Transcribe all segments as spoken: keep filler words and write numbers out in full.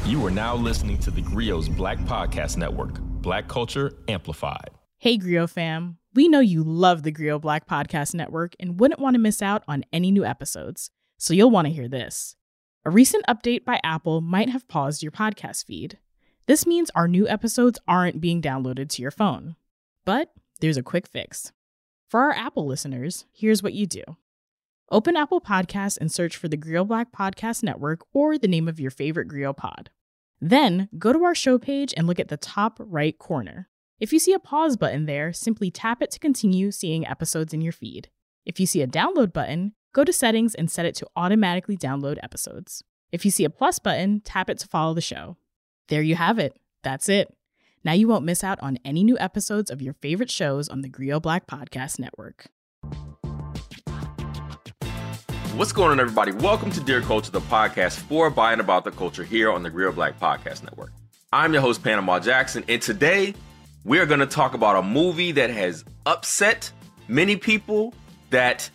You are now listening to the Grio's Black Podcast Network, Black Culture Amplified. Hey, Grio fam. We know you love the Grio Black Podcast Network and wouldn't want to miss out on any new episodes, so you'll want to hear this. A recent update by Apple might have paused your podcast feed. This means our new episodes aren't being downloaded to your phone. But there's a quick fix. For our Apple listeners, here's what you do. Open Apple Podcasts and search for the Grio Black Podcast Network or the name of your favorite Grio pod. Then go to our show page and look at the top right corner. If you see a pause button there, simply tap it to continue seeing episodes in your feed. If you see a download button, go to settings and set it to automatically download episodes. If you see a plus button, tap it to follow the show. There you have it. That's it. Now you won't miss out on any new episodes of your favorite shows on the Grio Black Podcast Network. What's going on, everybody? Welcome to Dear Culture, the podcast for, by, and about the culture here on the Grio Black Podcast Network. I'm your host, Panama Jackson, and today we're going to talk about a movie that has upset many people, that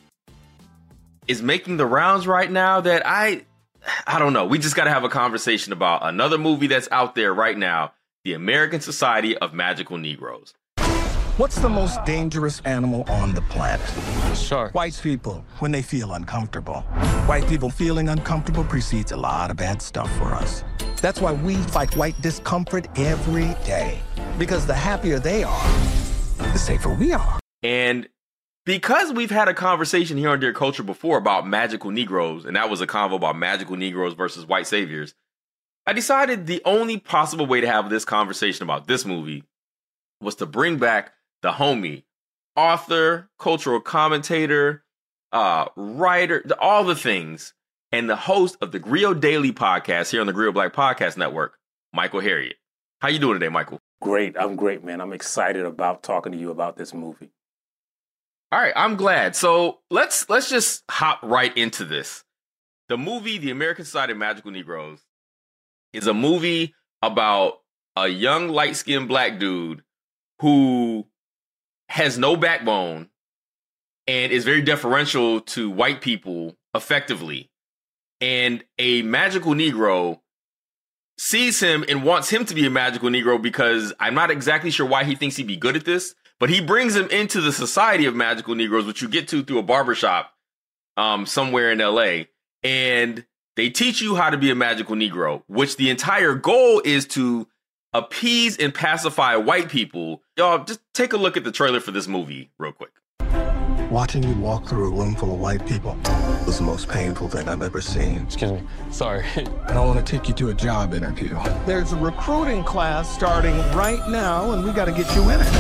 is making the rounds right now, that I, I don't know. We just got to have a conversation about another movie that's out there right now, The American Society of Magical Negroes. What's the most dangerous animal on the planet? Shark. White people, when they feel uncomfortable. White people feeling uncomfortable precedes a lot of bad stuff for us. That's why we fight white discomfort every day. Because the happier they are, the safer we are. And because we've had a conversation here on Dear Culture before about magical Negroes, and that was a convo about magical Negroes versus white saviors, I decided the only possible way to have this conversation about this movie was to bring back the homie, author, cultural commentator, uh, writer, all the things, and the host of the Grio Daily podcast here on the Grio Black Podcast Network, Michael Harriot. How you doing today, Michael? Great. I'm great, man. I'm excited about talking to you about this movie. All right, I'm glad. So let's let's just hop right into this. The movie, The American Society of Magical Negroes, is a movie about a young, light-skinned black dude who has no backbone and is very deferential to white people effectively. And a magical Negro sees him and wants him to be a magical Negro because I'm not exactly sure why he thinks he'd be good at this, but he brings him into the Society of Magical Negroes, which you get to through a barbershop um, somewhere in L A. And they teach you how to be a magical Negro, which the entire goal is to appease and pacify white people. Y'all, just take a look at the trailer for this movie real quick. Watching you walk through a room full of white people was the most painful thing I've ever seen. Excuse me. Sorry. I don't want to take you to a job interview. There's a recruiting class starting right now, and we got to get you in it.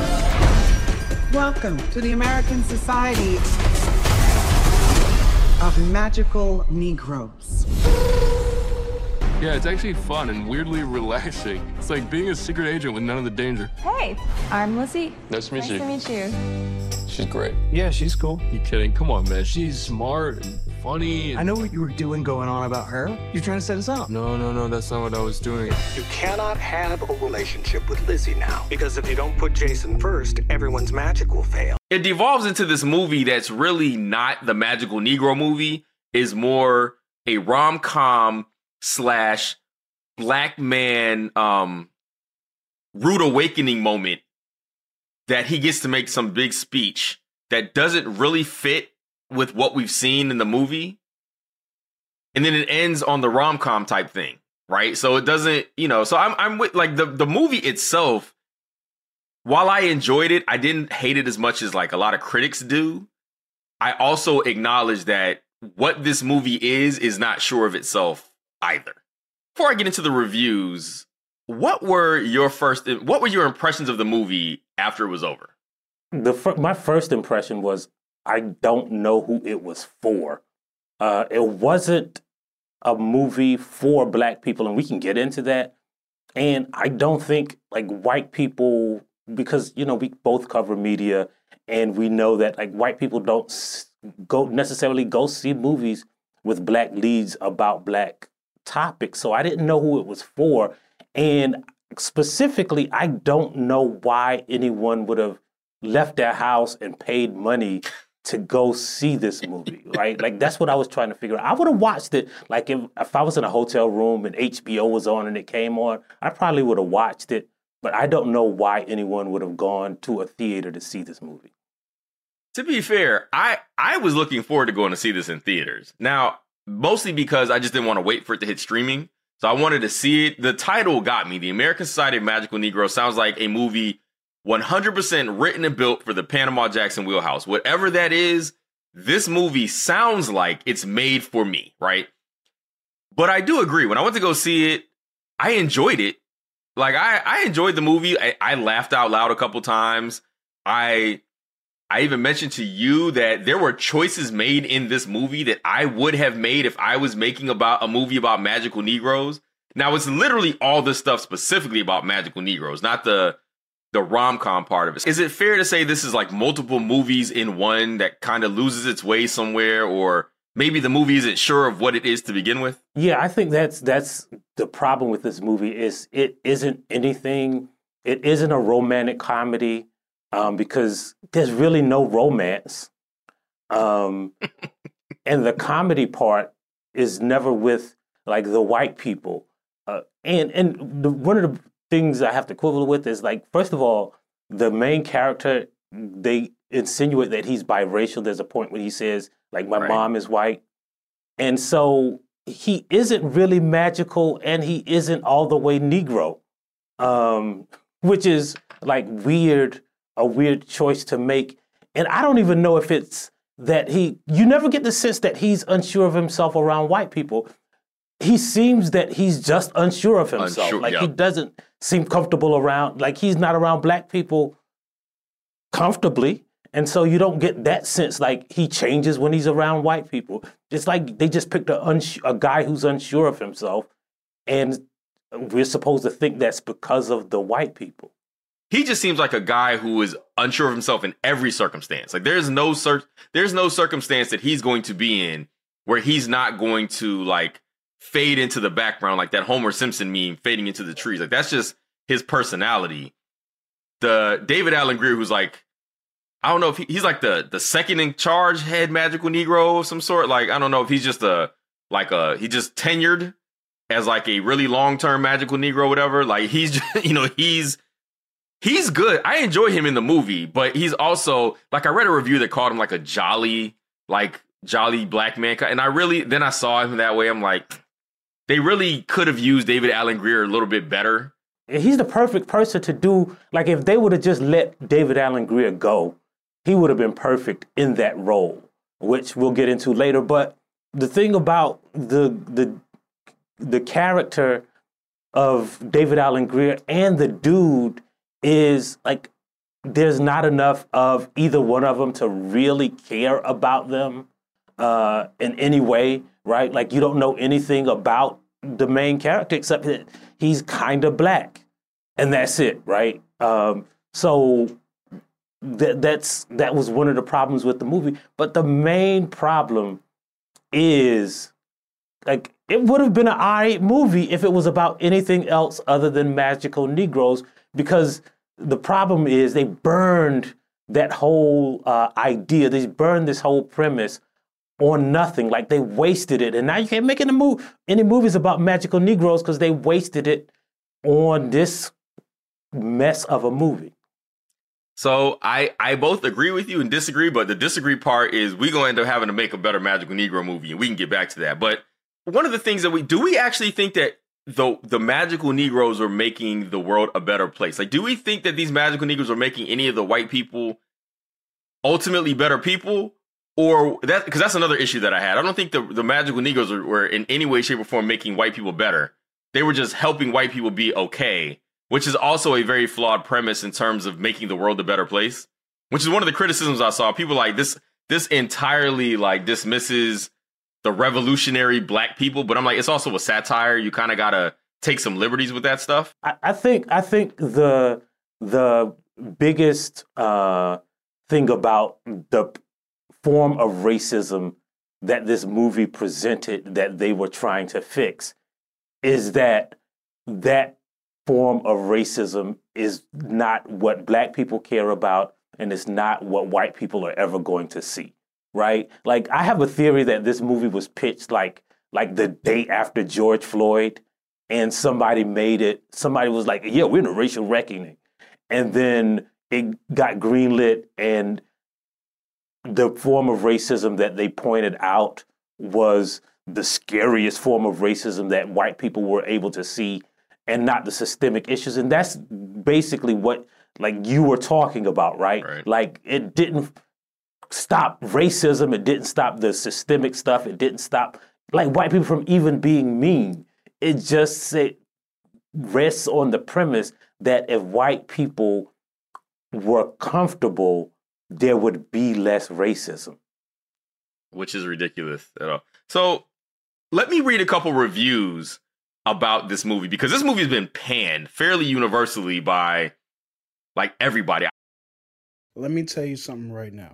Welcome to the American Society of Magical Negroes. Yeah, it's actually fun and weirdly relaxing. It's like being a secret agent with none of the danger. Hey, I'm Lizzie. Nice to meet nice you. Nice to meet you. She's great. Yeah, she's cool. You kidding? Come on, man. She's smart and funny. And... I know what you were doing going on about her. You're trying to set us up. No, no, no, that's not what I was doing. You cannot have a relationship with Lizzie now. Because if you don't put Jason first, everyone's magic will fail. It devolves into this movie that's really not the magical Negro movie, is more a rom-com slash black man um, rude awakening moment that he gets to make some big speech that doesn't really fit with what we've seen in the movie. And then it ends on the rom-com type thing, right? So it doesn't, you know, so I'm I'm with like the, the movie itself, while I enjoyed it, I didn't hate it as much as like a lot of critics do. I also acknowledge that what this movie is, is not sure of itself either. Before I get into the reviews, what were your first, what were your impressions of the movie after it was over? The my first impression was, I don't know who it was for. Uh, it wasn't a movie for black people, and we can get into that. And I don't think like white people, because, you know, we both cover media, and we know that like white people don't go necessarily go see movies with black leads about black topics. So I didn't know who it was for. And specifically, I don't know why anyone would have left their house and paid money to go see this movie, right? Like, that's what I was trying to figure out. I would have watched it, like, if, if I was in a hotel room and H B O was on and it came on, I probably would have watched it, but I don't know why anyone would have gone to a theater to see this movie. To be fair, I, I was looking forward to going to see this in theaters. Now, mostly because I just didn't want to wait for it to hit streaming. So I wanted to see it. The title got me. The American Society of Magical Negroes sounds like a movie one hundred percent written and built for the Panama Jackson wheelhouse. Whatever that is, this movie sounds like it's made for me, right? But I do agree. When I went to go see it, I enjoyed it. Like, I, I enjoyed the movie. I, I laughed out loud a couple times. I I even mentioned to you that there were choices made in this movie that I would have made if I was making about a movie about magical Negroes. Now, it's literally all this stuff specifically about magical Negroes, not the the rom-com part of it. Is it fair to say this is like multiple movies in one that kind of loses its way somewhere, or maybe the movie isn't sure of what it is to begin with? Yeah, I think that's that's the problem with this movie is it isn't anything. It isn't a romantic comedy um, because there's really no romance. Um, and the comedy part is never with like the white people. Uh, and and the, one of the things I have to quibble with is, like, first of all, the main character, they insinuate that he's biracial. There's a point where he says, like, my right. mom is white. And so he isn't really magical and he isn't all the way Negro, um, which is like weird, a weird choice to make. And I don't even know if it's that he, you never get the sense that he's unsure of himself around white people. He seems that he's just unsure of himself. Unsure, like yeah. he doesn't seem comfortable around, like he's not around black people comfortably. And so you don't get that sense like he changes when he's around white people. It's like they just picked a, uns- a guy who's unsure of himself. And we're supposed to think that's because of the white people. He just seems like a guy who is unsure of himself in every circumstance. Like there's no cir- there's no circumstance that he's going to be in where he's not going to like fade into the background, like that Homer Simpson meme fading into the trees. Like that's just his personality. The David Alan Grier, who's like, I don't know if he, he's like the the second in charge head magical Negro of some sort. Like I don't know if he's just a like a he just tenured as like a really long term magical Negro, whatever. Like he's just, you know he's he's good. I enjoy him in the movie, but he's also like I read a review that called him like a jolly like jolly black man, and I really then I saw him that way. I'm like, they really could have used David Alan Grier a little bit better. He's the perfect person to do, like if they would have just let David Alan Grier go, he would have been perfect in that role, which we'll get into later. But the thing about the the the character of David Alan Grier and the dude is like there's not enough of either one of them to really care about them uh, in any way, right? Like you don't know anything about the main character except that he's kind of black, and that's it, right? Um, so that that's that was one of the problems with the movie. But the main problem is like it would have been an all right movie if it was about anything else other than magical Negroes, because the problem is they burned that whole uh, idea. They burned this whole premise on nothing. Like they wasted it, and now you can't make any move any movies about magical Negroes because they wasted it on this mess of a movie. So I, I both agree with you and disagree, but the disagree part is we're going to end up having to make a better magical Negro movie, and we can get back to that. But one of the things that we do, we actually think that the the magical Negroes are making the world a better place. Like, do we think that these magical Negroes are making any of the white people ultimately better people? Or that, because that's another issue that I had. I don't think the, the magical Negroes were, were in any way, shape, or form making white people better. They were just helping white people be okay, which is also a very flawed premise in terms of making the world a better place, which is one of the criticisms I saw. People like this, this entirely like dismisses the revolutionary black people, but I'm like, it's also a satire. You kind of got to take some liberties with that stuff. I, I think, I think the, the biggest uh, thing about the form of racism that this movie presented that they were trying to fix is that that form of racism is not what black people care about. and it's not what white people are ever going to see, right? Like, I have a theory that this movie was pitched like like the day after George Floyd, and somebody made it, somebody was like, yeah, we're in a racial reckoning. And then it got greenlit, and the form of racism that they pointed out was the scariest form of racism that white people were able to see, and not the systemic issues. And that's basically what, like, you were talking about, right? Right. Like, it didn't stop racism. It didn't stop the systemic stuff. It didn't stop, like, white people from even being mean. It just say, rests on the premise that if white people were comfortable, there would be less racism. Which is ridiculous at all. So let me read a couple reviews about this movie, because this movie has been panned fairly universally by, like, everybody. Let me tell you something right now.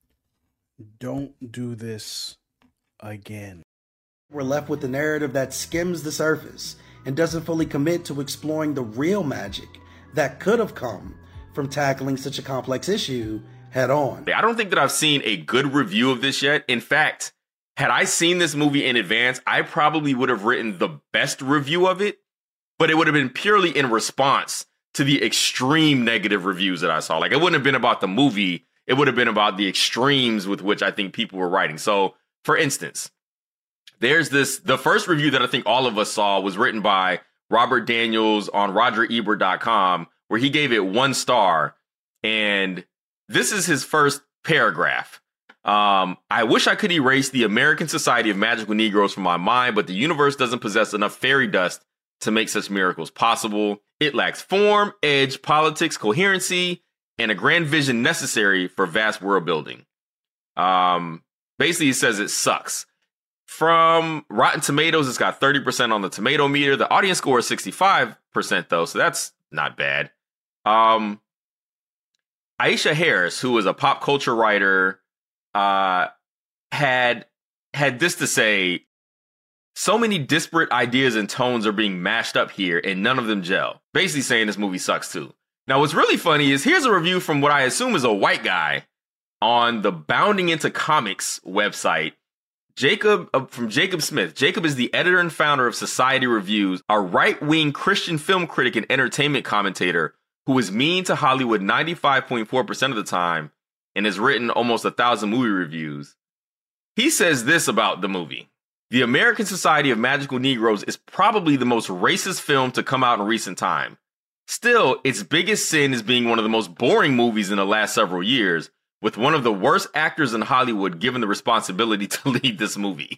Don't do this again. We're left with a narrative that skims the surface and doesn't fully commit to exploring the real magic that could have come from tackling such a complex issue head on. I don't think that I've seen a good review of this yet. In fact, had I seen this movie in advance, I probably would have written the best review of it, but it would have been purely in response to the extreme negative reviews that I saw. Like, it wouldn't have been about the movie. It would have been about the extremes with which I think people were writing. So, for instance, there's this, the first review that I think all of us saw was written by Robert Daniels on Roger Ebert dot com, where he gave it one star. And this is his first paragraph. Um, I wish I could erase the American Society of Magical Negroes from my mind, but the universe doesn't possess enough fairy dust to make such miracles possible. It lacks form, edge, politics, coherency, and a grand vision necessary for vast world building. Um, basically, he says it sucks. From Rotten Tomatoes, it's got thirty percent on the tomato meter. The audience score is sixty-five percent, though, so that's not bad. Um, Aisha Harris, who is a pop culture writer, uh, had had this to say: so many disparate ideas and tones are being mashed up here, and none of them gel. Basically saying this movie sucks, too. Now, what's really funny is here's a review from what I assume is a white guy on the Bounding Into Comics website. Jacob, uh, from Jacob Smith. Jacob is the editor and founder of Society Reviews, a right-wing Christian film critic and entertainment commentator who is mean to Hollywood ninety-five point four percent of the time and has written almost a thousand movie reviews. He says this about the movie: the American Society of Magical Negroes is probably the most racist film to come out in recent time. Still, its biggest sin is being one of the most boring movies in the last several years, with one of the worst actors in Hollywood given the responsibility to lead this movie.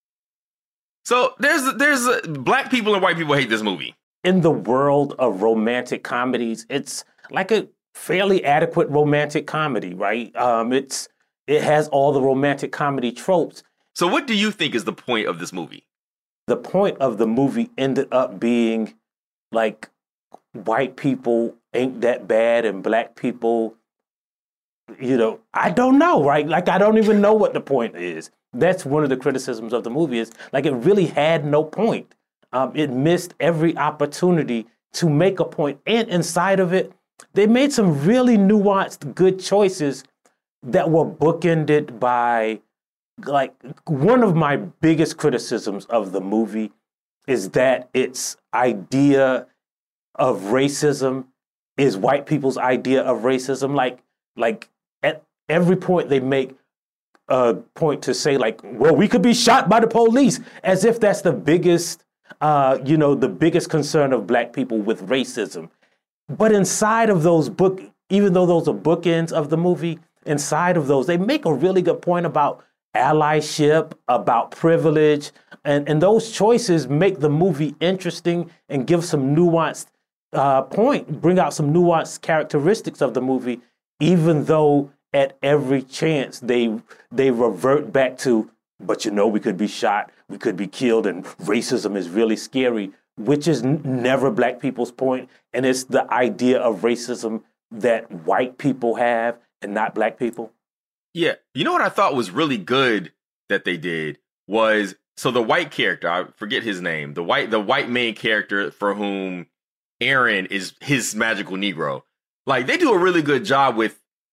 So there's there's uh, black people and white people hate this movie. In the world of romantic comedies, it's like a fairly adequate romantic comedy, right? Um, it's it has all the romantic comedy tropes. So what do you think is the point of this movie? The point of the movie ended up being like white people ain't that bad and black people, you know, I don't know, right? Like, I don't even know what the point is. That's one of the criticisms of the movie, is like it really had no point. Um, it missed every opportunity to make a point. And inside of it, they made some really nuanced, good choices that were bookended by, like, one of my biggest criticisms of the movie is that its idea of racism is white people's idea of racism. Like, like at every point they make a point to say, like, well, we could be shot by the police, as if that's the biggest, uh, you know, the biggest concern of black people with racism. But inside of those book, even though those are bookends of the movie, inside of those, they make a really good point about allyship, about privilege, and, and those choices make the movie interesting and give some nuanced uh, point, bring out some nuanced characteristics of the movie, even though at every chance they they revert back to, but you know, we could be shot, we could be killed, and racism is really scary, which is n- never black people's point, and it's the idea of racism that white people have and not black people. Yeah, you know what I thought was really good that they did was, so the white character, I forget his name, the white the white main character for whom Aaron is his magical Negro. Like, they do a really good job with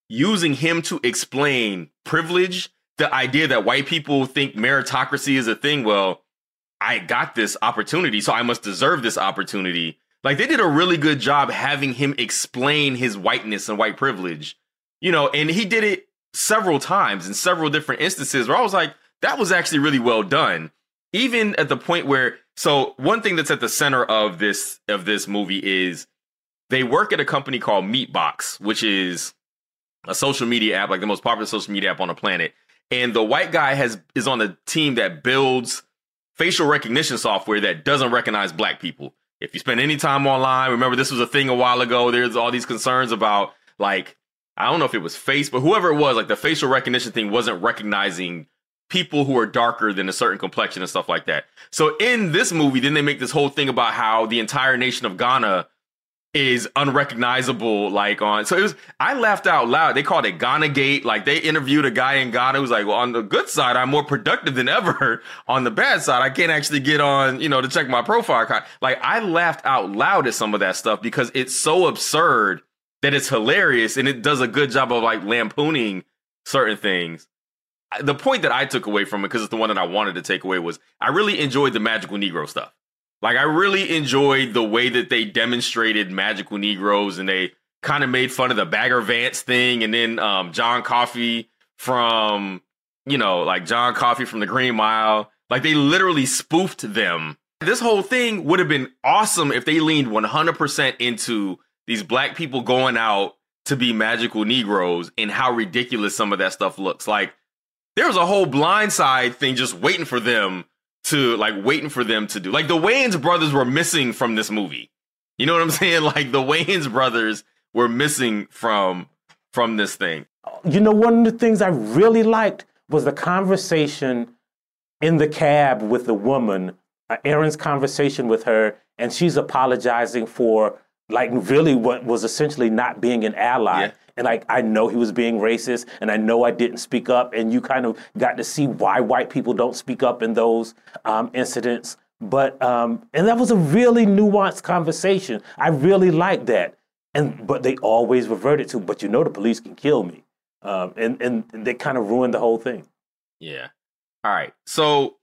using him to explain privilege, the idea that white people think meritocracy is a thing. Well, I got this opportunity, so I must deserve this opportunity. Like, they did a really good job having him explain his whiteness and white privilege, you know, and he did it several times in several different instances where I was like, that was actually really well done. Even at the point where, so one thing that's at the center of this, of this movie is they work at a company called Meatbox, which is a social media app, like the most popular social media app on the planet. And the white guy has is on the team that builds facial recognition software that doesn't recognize black people. If you spend any time online, remember this was a thing a while ago. There's all these concerns about, like, I don't know if it was Face, but whoever it was, like the facial recognition thing wasn't recognizing people who are darker than a certain complexion and stuff like that. So in this movie, then they make this whole thing about how the entire nation of Ghana is unrecognizable, like on, so it was, I laughed out loud. They called it Ghana Gate. Like, they interviewed a guy in Ghana who's like, well, on the good side, I'm more productive than ever. On the bad side, I can't actually get on, you know, to check my profile. Like, I laughed out loud at some of that stuff because it's so absurd that it's hilarious, and it does a good job of like lampooning certain things. The point that I took away from it, because it's the one that I wanted to take away, was I really enjoyed the magical Negro stuff. Like, I really enjoyed the way that they demonstrated magical Negroes, and they kind of made fun of the Bagger Vance thing. And then um, John Coffey from, you know, like John Coffey from the Green Mile. Like, they literally spoofed them. This whole thing would have been awesome if they leaned one hundred percent into these black people going out to be magical Negroes and how ridiculous some of that stuff looks. Like, there was a whole Blind Side thing just waiting for them to like waiting for them to do. Like, the Wayans brothers were missing from this movie. You know what I'm saying? Like, the Wayans brothers were missing from from this thing. You know, one of the things I really liked was the conversation in the cab with the woman, uh, Aaron's conversation with her, and she's apologizing for like really what was essentially not being an ally. Yeah. And I, I know he was being racist, and I know I didn't speak up, and you kind of got to see why white people don't speak up in those um, incidents. But, um, and that was a really nuanced conversation. I really liked that. And, but they always reverted to, but you know the police can kill me. Um, and, and they kind of ruined the whole thing. Yeah. All right. So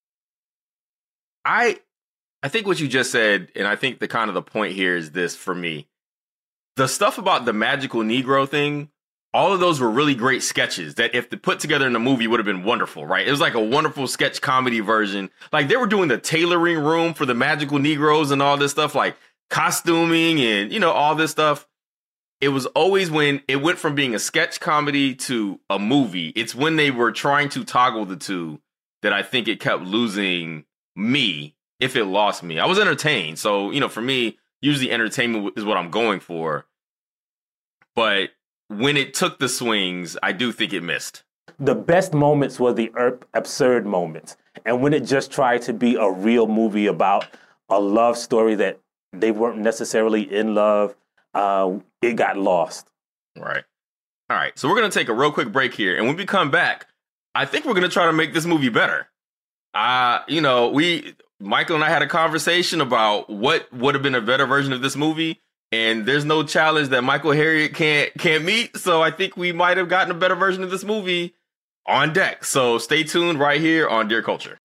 I, I think what you just said, and I think the kind of the point here is this for me. The stuff about the magical Negro thing, all of those were really great sketches that if they put together in a movie would have been wonderful, right? It was like a wonderful sketch comedy version. Like, they were doing the tailoring room for the magical Negroes and all this stuff, like costuming and, you know, all this stuff. It was always when it went from being a sketch comedy to a movie. It's when they were trying to toggle the two that I think it kept losing me, if it lost me. I was entertained. So, you know, for me, usually entertainment is what I'm going for. But when it took the swings, I do think it missed. The best moments were the absurd moments. And when it just tried to be a real movie about a love story that they weren't necessarily in love, uh, it got lost. Right. All right. So we're going to take a real quick break here. And when we come back, I think we're going to try to make this movie better. Uh, you know, we... Michael and I had a conversation about what would have been a better version of this movie, and there's no challenge that Michael Harriot can't can't meet. So I think we might have gotten a better version of this movie on deck. So stay tuned right here on Dear Culture.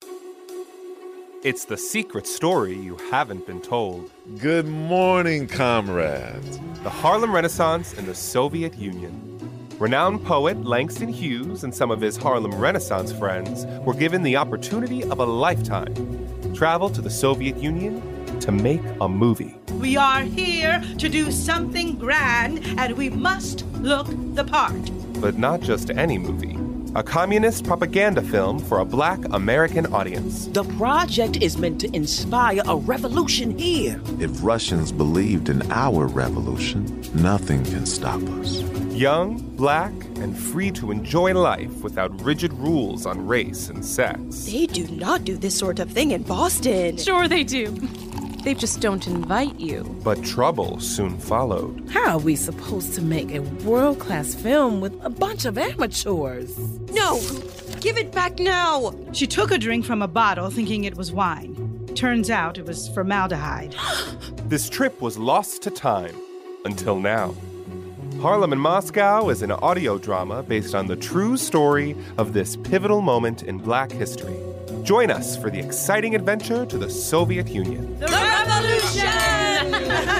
It's the secret story you haven't been told. Good morning, comrades. The Harlem Renaissance in the Soviet Union. Renowned poet Langston Hughes and some of his Harlem Renaissance friends were given the opportunity of a lifetime. Travel to the Soviet Union to make a movie. We are here to do something grand, and we must look the part. But not just any movie. A communist propaganda film for a black American audience. The project is meant to inspire a revolution here. If Russians believed in our revolution, nothing can stop us. Young, black, and free to enjoy life without rigid rules on race and sex. They do not do this sort of thing in Boston. Sure they do. They just don't invite you. But trouble soon followed. How are we supposed to make a world-class film with a bunch of amateurs? No! Give it back now! She took a drink from a bottle thinking it was wine. Turns out it was formaldehyde. This trip was lost to time until now. Harlem in Moscow is an audio drama based on the true story of this pivotal moment in Black history. Join us for the exciting adventure to the Soviet Union. The revolution!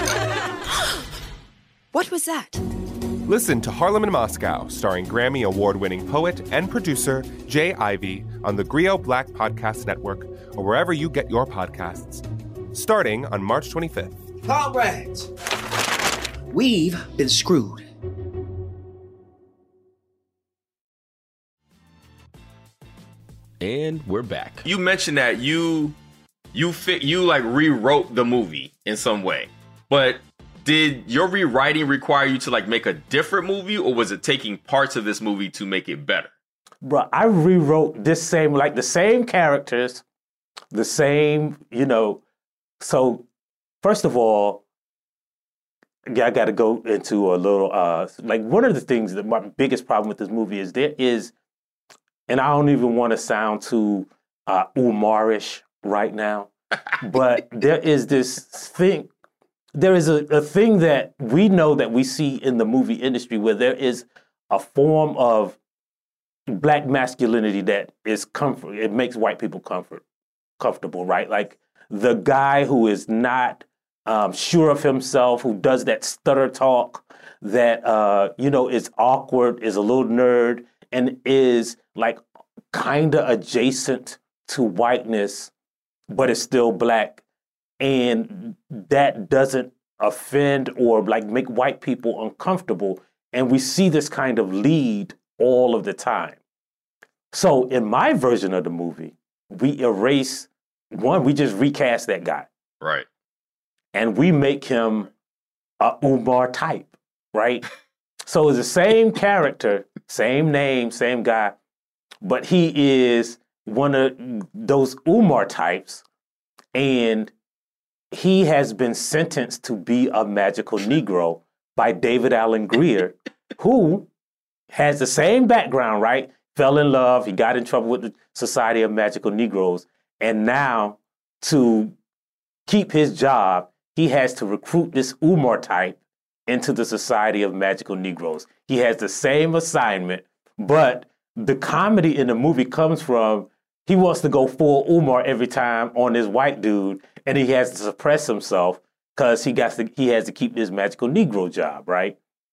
What was that? Listen to Harlem in Moscow, starring Grammy Award-winning poet and producer Jay Ivey on the Griot Black Podcast Network or wherever you get your podcasts. Starting on March twenty-fifth. Comrades, we've been screwed. And we're back. You mentioned that you you fit you like rewrote the movie in some way. But did your rewriting require you to like make a different movie, or was it taking parts of this movie to make it better? Bro, I rewrote this same, like the same characters, the same, you know. So first of all, I got to go into a little, uh, like one of the things that my biggest problem with this movie is there is, and I don't even want to sound too uh, Umar-ish right now, but there is this thing, there is a, a thing that we know that we see in the movie industry where there is a form of Black masculinity that is comfort. It makes white people comfort, comfortable, right? Like the guy who is not um, sure of himself, who does that stutter talk, that, uh, you know, is awkward, is a little nerd, and is like kind of adjacent to whiteness, but is still Black. And that doesn't offend or like make white people uncomfortable. And we see this kind of lead all of the time. So in my version of the movie, we erase one, we just recast that guy. Right. And we make him a Umar type, right? So it's the same character, same name, same guy, but he is one of those Umar types, and he has been sentenced to be a magical Negro by David Alan Grier, who has the same background, right? Fell in love, he got in trouble with the Society of Magical Negroes, and now to keep his job, he has to recruit this Umar type into the Society of Magical Negroes. He has the same assignment, but the comedy in the movie comes from he wants to go full Umar every time on this white dude, and he has to suppress himself because he got to, he has to keep this magical Negro job, right?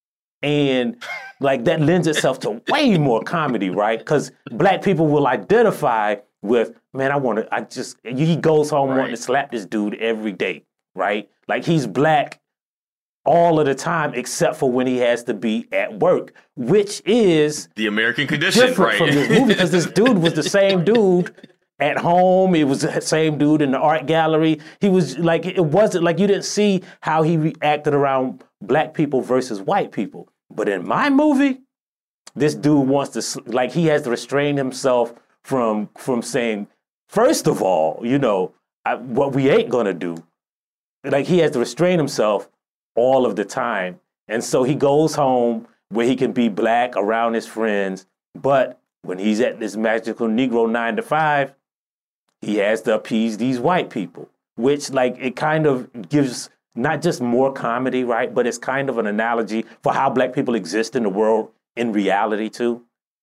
And like that lends itself to way more comedy, right? Because Black people will identify with, man, I want to, I just, he goes home right. wanting to slap this dude every day, right? Like he's Black all of the time, except for when he has to be at work, which is the American condition, different right? From this movie, because this dude was the same dude at home. It was the same dude in the art gallery. He was like, it wasn't like you didn't see how he reacted around Black people versus white people. But in my movie, this dude wants to, like, he has to restrain himself from from saying, first of all, you know, I, what we ain't gonna do. Like he has to restrain himself all of the time. And so he goes home where he can be Black around his friends. But when he's at this magical Negro nine to five, he has to appease these white people, which like it kind of gives not just more comedy, right? But it's kind of an analogy for how Black people exist in the world in reality too.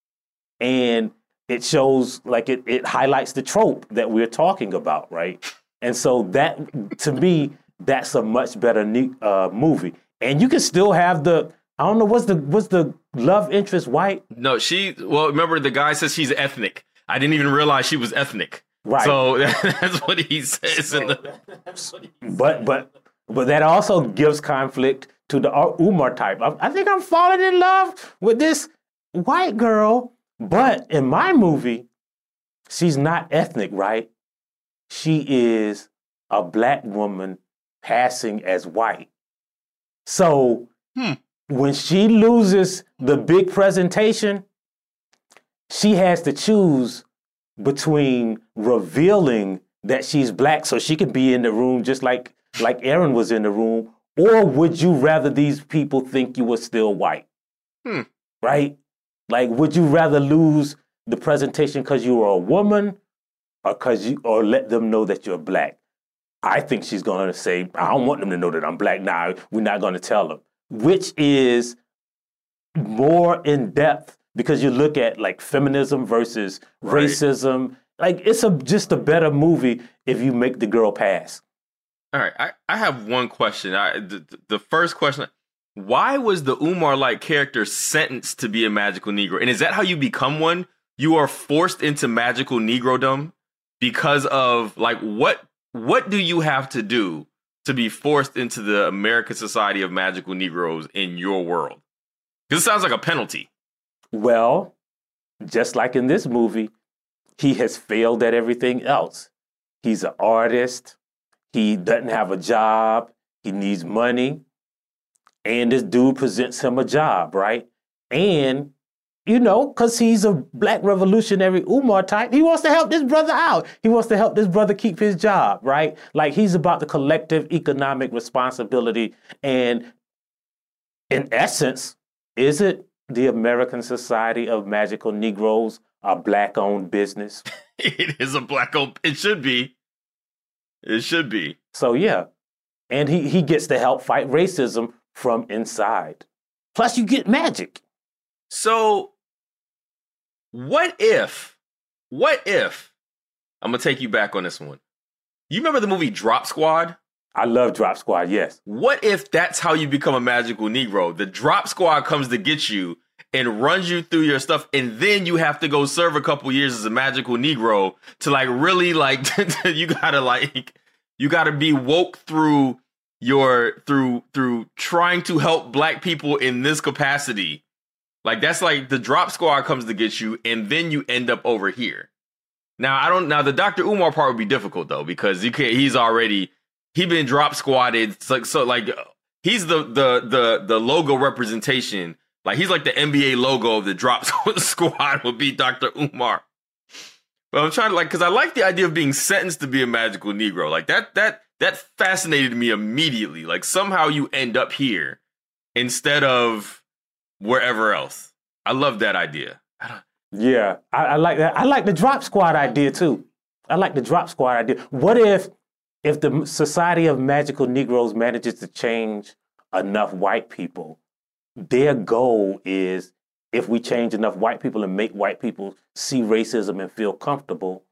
And it shows like it, it highlights the trope that we're talking about, right? And so that, to me, that's a much better uh, movie. And you can still have the, I don't know, what's the what's the love interest white? No, she, well, remember the guy says she's ethnic. I didn't even realize she was ethnic. Right. So that's what he says. In the, but, but, but that also gives conflict to the Umar type. I, I think I'm falling in love with this white girl. But in my movie, she's not ethnic, right? She is a Black woman passing as white. So hmm. when she loses the big presentation, she has to choose between revealing that she's Black so she can be in the room just like, like Aaron was in the room, or would you rather these people think you were still white? Hmm. Right? Like, would you rather lose the presentation because you were a woman or because you, or let them know that you're Black? I think she's going to say, I don't want them to know that I'm Black. Nah, we're not going to tell them. Which is more in depth because you look at like feminism versus Right. racism. Like it's a just a better movie if you make the girl pass. All right, I, I have one question. I, the, the first question, why was the Umar-like character sentenced to be a magical Negro? And is that how you become one? You are forced into magical Negrodom because of, like, what what do you have to do to be forced into the American Society of Magical Negroes in your world? Because it sounds like a penalty. Well, just like in this movie, he has failed at everything else. He's an artist. He doesn't have a job. He needs money. And this dude presents him a job, right? And, you know, because he's a black revolutionary Umar type, he wants to help this brother out. He wants to help this brother keep his job, right? Like he's about the collective economic responsibility. And in essence, is it the American Society of Magical Negroes a black-owned business? It is a black-owned, it should be. It should be. So, yeah. And he, he gets to help fight racism from inside. Plus, you get magic. So, what if, what if, I'm going to take you back on this one. You remember the movie Drop Squad? I love Drop Squad, yes. What if that's how you become a magical Negro? The Drop Squad comes to get you and runs you through your stuff, and then you have to go serve a couple years as a magical Negro to like really like you gotta like you gotta be woke through your through through trying to help black people in this capacity. Like that's like the Drop Squad comes to get you, and then you end up over here. Now I don't now the Doctor Umar part would be difficult though, because you can't he's already he been drop squatted. It's like so like he's the the the the logo representation. Like, he's like the N B A logo of the Drop Squad would be Doctor Umar. But I'm trying to, like, because I like the idea of being sentenced to be a magical Negro. Like, that that that fascinated me immediately. Like, somehow you end up here instead of wherever else. I love that idea. Yeah, I, I like that. I like the Drop Squad idea, too. I like the Drop Squad idea. What if, if the Society of Magical Negroes manages to change enough white people? Their goal is, if we change enough white people and make white people see racism and feel comfortable,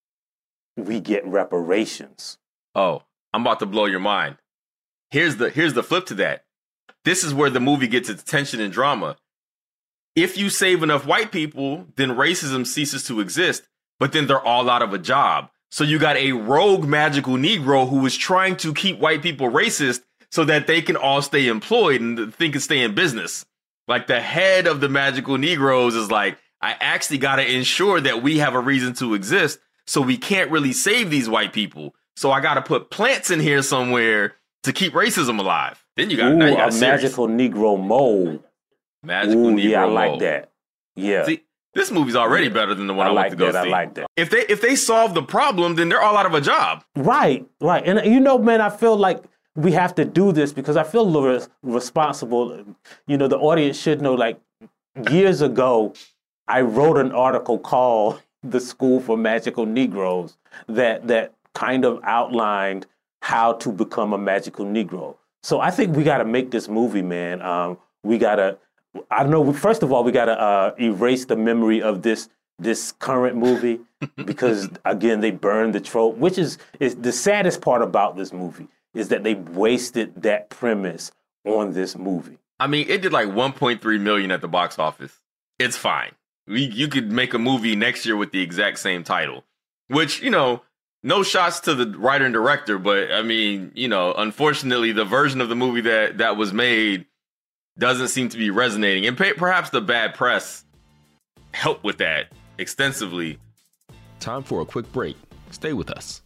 we get reparations. Oh, I'm about to blow your mind. Here's the here's the flip to that. This is where the movie gets its tension and drama. If you save enough white people, then racism ceases to exist, but then they're all out of a job. So you got a rogue magical Negro who is trying to keep white people racist so that they can all stay employed and think and stay in business. Like the head of the magical Negroes is like, I actually got to ensure that we have a reason to exist. So we can't really save these white people. So I got to put plants in here somewhere to keep racism alive. Then you got, Ooh, now you got a serious. magical Negro mole. Magical Ooh, Negro yeah, I like mole. that. Yeah. See, this movie's already better than the one I, I went like to go that. see. I like that. If they if they solve the problem, then they're all out of a job. Right, right. And you know, man, I feel like we have to do this because I feel a little res- responsible. You know, the audience should know, like, years ago, I wrote an article called The School for Magical Negroes that that kind of outlined how to become a magical Negro. So I think we got to make this movie, man. Um, we got to, I don't know, first of all, we got to uh, erase the memory of this this current movie because, again, they burned the trope, which is, is the saddest part about this movie is that they wasted that premise on this movie. I mean, it did like one point three million at the box office. It's fine. We, you could make a movie next year with the exact same title, which, you know, no shots to the writer and director, but I mean, you know, unfortunately, the version of the movie that, that was made doesn't seem to be resonating. And pay, perhaps the bad press helped with that extensively. Time for a quick break. Stay with us.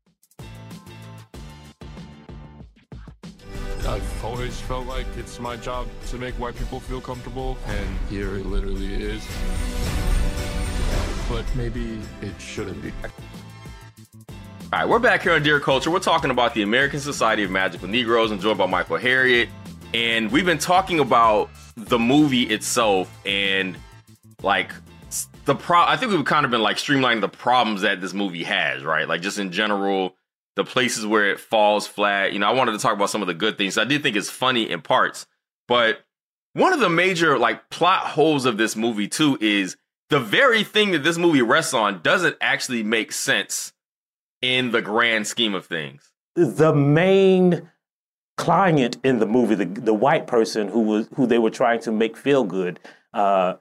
I've always felt like it's my job to make white people feel comfortable, and here it literally is. But maybe it shouldn't be. All right, we're back here on Dear Culture. We're talking about the American Society of Magical Negroes. I'm joined by Michael Harriot. And we've been talking about the movie itself and, like, the pro. I think we've kind of been, like, streamlining the problems that this movie has, right? Like, just in general, the places where it falls flat. You know, I wanted to talk about some of the good things. I did think it's funny in parts. But one of the major like plot holes of this movie too is the very thing that this movie rests on doesn't actually make sense in the grand scheme of things. The main client in the movie, the the white person who was who they were trying to make feel good, uh,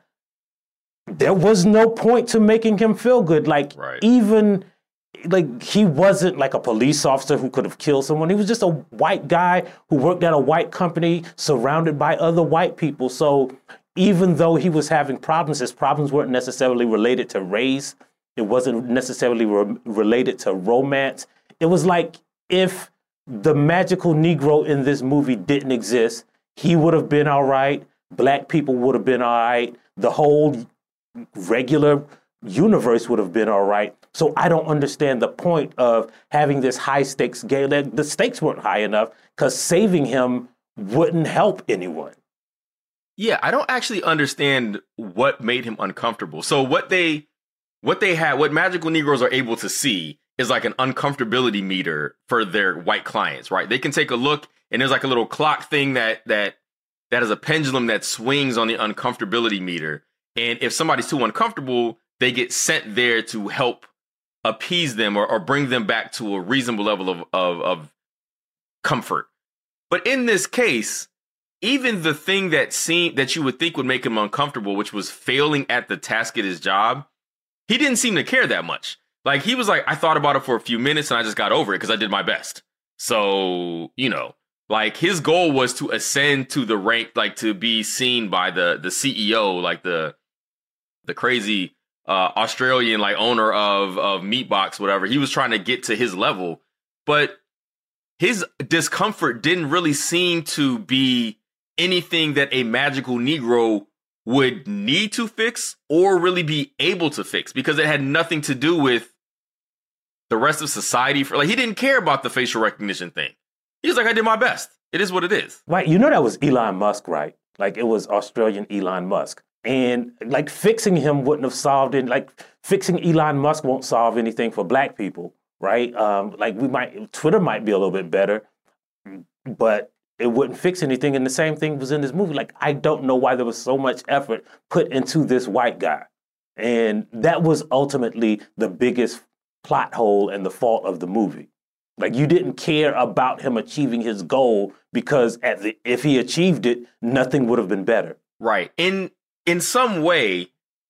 there was no point to making him feel good. Like right. even like he wasn't like a police officer who could have killed someone. He was just a white guy who worked at a white company surrounded by other white people. So even though he was having problems, his problems weren't necessarily related to race. It wasn't necessarily re- related to romance. It was like if the magical Negro in this movie didn't exist, he would have been all right. Black people would have been all right. The whole regular universe would have been all right. So I don't understand the point of having this high stakes game. The stakes weren't high enough because saving him wouldn't help anyone. Yeah, I don't actually understand what made him uncomfortable. So what they what they had, what magical Negroes are able to see is like an uncomfortability meter for their white clients, right? They can take a look and there's like a little clock thing that that that is a pendulum that swings on the uncomfortability meter. And if somebody's too uncomfortable, they get sent there to help appease them or, or bring them back to a reasonable level of, of, of comfort. But in this case, even the thing that seemed that you would think would make him uncomfortable, which was failing at the task at his job, he didn't seem to care that much. Like he was like, I thought about it for a few minutes and I just got over it because I did my best. So, you know, like his goal was to ascend to the rank, like to be seen by the the C E O, like the the crazy uh, Australian like owner of of Meatbox, whatever. He was trying to get to his level, but his discomfort didn't really seem to be anything that a magical Negro would need to fix or really be able to fix because it had nothing to do with the rest of society. For like, he didn't care about the facial recognition thing. He was like, I did my best. It is what it is. Right. You know, that was Elon Musk, right? Like it was Australian Elon Musk. And like fixing him wouldn't have solved it. Like fixing Elon Musk won't solve anything for black people, right? Um, like we might, Twitter might be a little bit better, but it wouldn't fix anything. And the same thing was in this movie. Like, I don't know why there was so much effort put into this white guy. And that was ultimately the biggest plot hole and the fault of the movie. Like, you didn't care about him achieving his goal because at the, if he achieved it, nothing would have been better. Right. In in some way,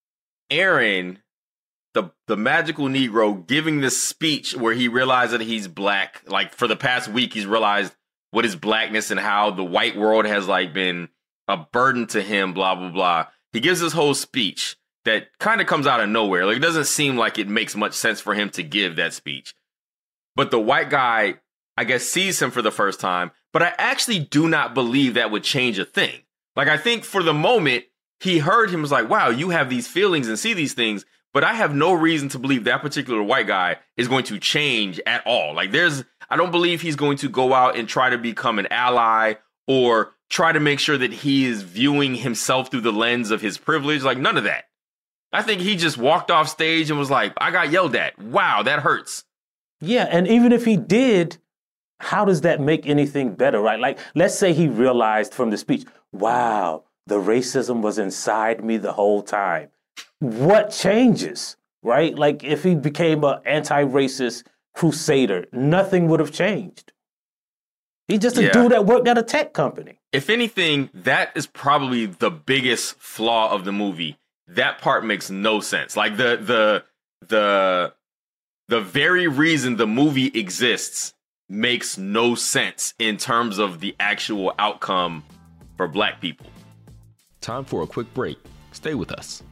Aaron, the the magical Negro, giving this speech where he realized that he's black, like for the past week, he's realized what is blackness and how the white world has like been a burden to him, blah, blah, blah. He gives this whole speech that kind of comes out of nowhere. Like, it doesn't seem like it makes much sense for him to give that speech. But the white guy, I guess, sees him for the first time. But I actually do not believe that would change a thing. Like, I think for the moment, he heard him was like, wow, you have these feelings and see these things. But I have no reason to believe that particular white guy is going to change at all. Like, there's, I don't believe he's going to go out and try to become an ally or try to make sure that he is viewing himself through the lens of his privilege. Like, none of that. I think he just walked off stage and was like, I got yelled at. Wow, that hurts. Yeah, and even if he did, how does that make anything better, right? Like, let's say he realized from the speech, wow, the racism was inside me the whole time. What changes, right? Like, if he became an anti-racist crusader, nothing would have changed. He's just a yeah. dude that worked at a tech company. If anything, that is probably the biggest flaw of the movie. That part makes no sense. Like, the the the the very reason the movie exists makes no sense in terms of the actual outcome for black people. Time for a quick break. Stay with us.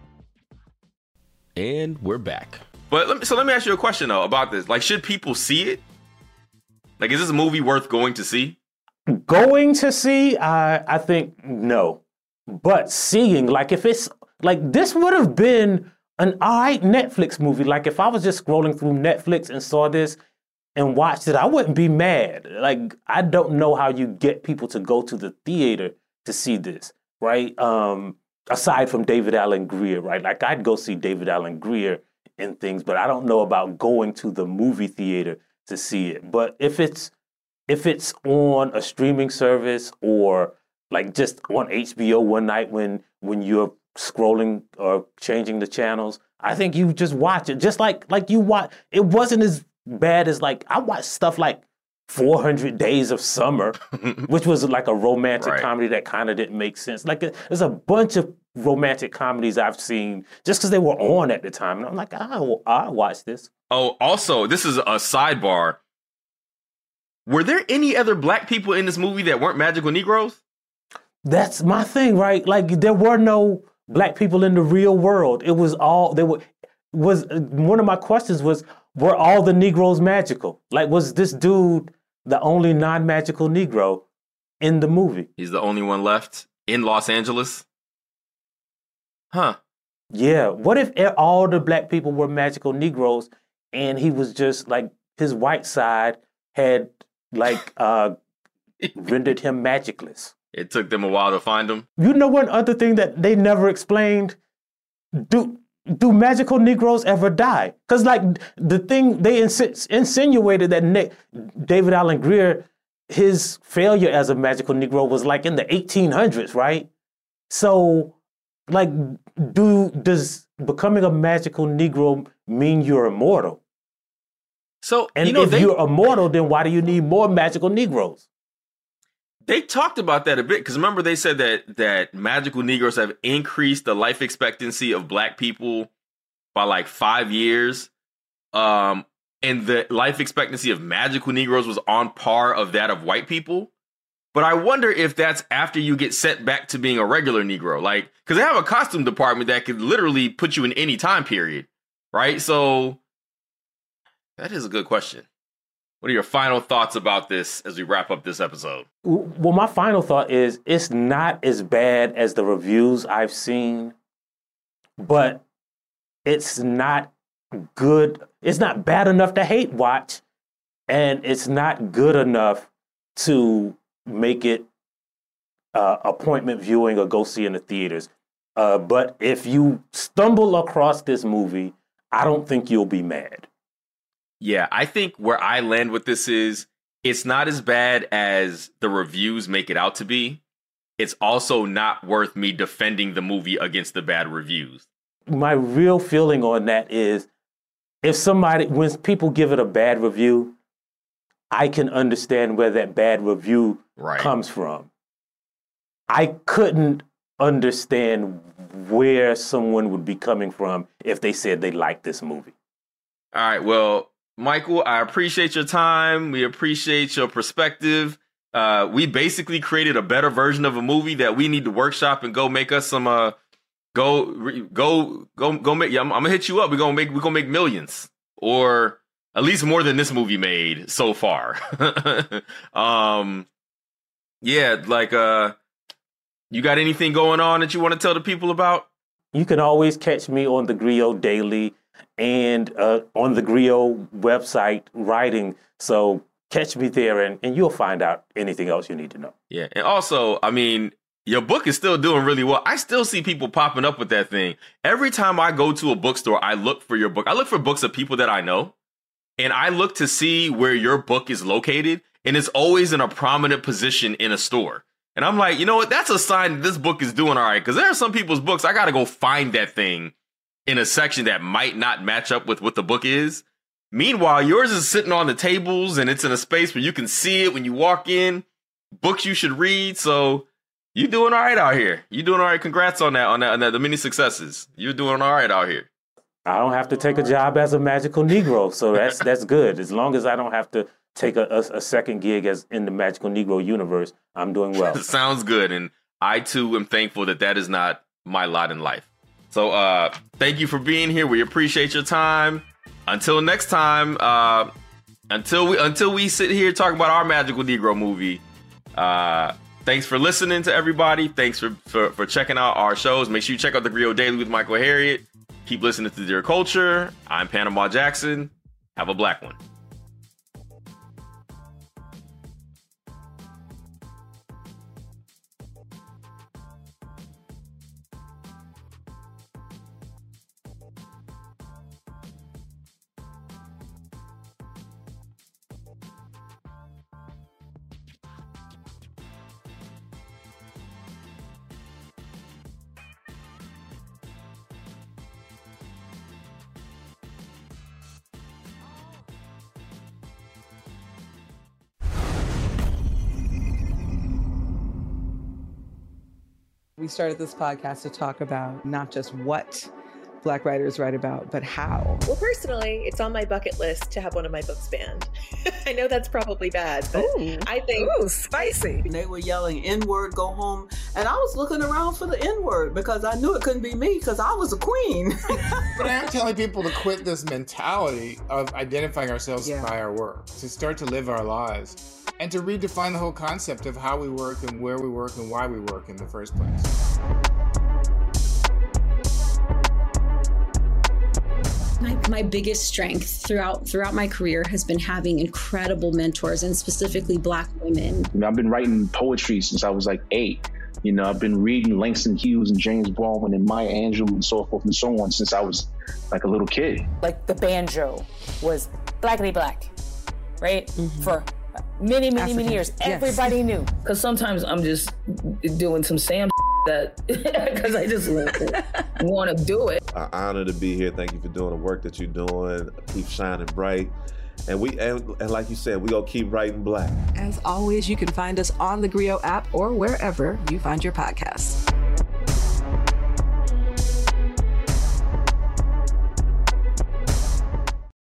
And we're back. But let me, so let me ask you a question though about this. Like, should people see it? Like, is this a movie worth going to see? Going to see, uh, I think no. But seeing, like, if it's like this would have been an all right Netflix movie. Like, if I was just scrolling through Netflix and saw this and watched it, I wouldn't be mad. Like, I don't know how you get people to go to the theater to see this, right? Um, aside from David Alan Grier, right? Like, I'd go see David Alan Grier in things, but I don't know about going to the movie theater to see it. But if it's if it's on a streaming service or like just on H B O one night when when you're scrolling or changing the channels. I think you just watch it, just like like you watch. It wasn't as bad as like I watched stuff like four hundred Days of Summer, which was like a romantic Right. comedy that kind of didn't make sense. Like there's a bunch of romantic comedies I've seen just because they were on at the time, and I'm like, I I watch this. Oh, also, this is a sidebar. Were there any other black people in this movie that weren't magical Negroes? That's my thing, right? Like there were no black people in the real world. It was all there were. Was one of my questions was, were all the Negroes magical? Like, was this dude the only non-magical Negro in the movie? He's the only one left in Los Angeles? Huh. Yeah. What if all the black people were magical Negroes and he was just like, his white side had like uh, rendered him magicless? It took them a while to find him. You know one other thing that they never explained? Do do magical Negroes ever die? Because like the thing they ins- insinuated that Nick, David Alan Grier, his failure as a magical Negro was like in the eighteen hundreds, right? So like, do does becoming a magical Negro mean you're immortal? So and you know, if they, you're immortal, then why do you need more magical Negroes? They talked about that a bit because remember they said that that magical Negroes have increased the life expectancy of black people by like five years, um, and the life expectancy of magical Negroes was on par of that of white people. But I wonder if that's after you get set back to being a regular Negro, like because they have a costume department that could literally put you in any time period, right? So that is a good question. What are your final thoughts about this as we wrap up this episode? Well, my final thought is it's not as bad as the reviews I've seen, but it's not good. It's not bad enough to hate watch, and it's not good enough to make it uh, appointment viewing or go see in the theaters. Uh, but if you stumble across this movie, I don't think you'll be mad. Yeah, I think where I land with this is it's not as bad as the reviews make it out to be. It's also not worth me defending the movie against the bad reviews. My real feeling on that is if somebody, when people give it a bad review, I can understand where that bad review right. comes from. I couldn't understand where someone would be coming from if they said they liked this movie. All right, well, Michael, I appreciate your time. We appreciate your perspective. Uh, we basically created a better version of a movie that we need to workshop and go make us some. Uh, go, go, go, go make. Yeah, I'm, I'm gonna hit you up. We're gonna make. We're gonna make millions, or at least more than this movie made so far. um, yeah, like, uh, you got anything going on that you want to tell the people about? You can always catch me on the Griot Daily and uh, on the Griot website writing. So catch me there and, and you'll find out anything else you need to know. Yeah. And also, I mean, your book is still doing really well. I still see people popping up with that thing. Every time I go to a bookstore, I look for your book. I look for books of people that I know. And I look to see where your book is located. And it's always in a prominent position in a store. And I'm like, you know what? That's a sign that this book is doing all right. Because there are some people's books, I got to go find that thing in a section that might not match up with what the book is. Meanwhile, yours is sitting on the tables and it's in a space where you can see it when you walk in. Books you should read. So you're doing all right out here. You're doing all right. Congrats on that, on that, on that, the many successes. You're doing all right out here. I don't have to take a job as a magical Negro. So that's that's good. As long as I don't have to take a, a, a second gig as in the magical Negro universe, I'm doing well. Sounds good. And I, too, am thankful that that is not my lot in life. So uh, thank you for being here. We appreciate your time. Until next time, uh, until we until we sit here talking about our magical Negro movie, uh, thanks for listening to everybody. Thanks for, for, for checking out our shows. Make sure you check out the Griot Daily with Michael Harriot. Keep listening to Dear Culture. I'm Panama Jackson. Have a black one. We started this podcast to talk about not just what Black writers write about, but how. Well, personally, it's on my bucket list to have one of my books banned. I know that's probably bad, but Ooh. I think... Ooh, spicy. They were yelling N-word, go home. And I was looking around for the N-word because I knew it couldn't be me because I was a queen. But I'm telling people to quit this mentality of identifying ourselves yeah. by our work, to start to live our lives, and to redefine the whole concept of how we work and where we work and why we work in the first place. My, my biggest strength throughout throughout my career has been having incredible mentors, and specifically Black women. You know, I've been writing poetry since I was like eight. You know, I've been reading Langston Hughes and James Baldwin and Maya Angelou and so forth and so on since I was like a little kid. Like the banjo was blackity black, right? Mm-hmm. For many, many, African. many years. Yes. Everybody knew. Because sometimes I'm just doing some Sam that because I just want to do it. An honor to be here. Thank you for doing the work that you're doing. Keep shining bright. And we and, and like you said, we gonna keep writing black. As always, you can find us on the Grio app or wherever you find your podcasts.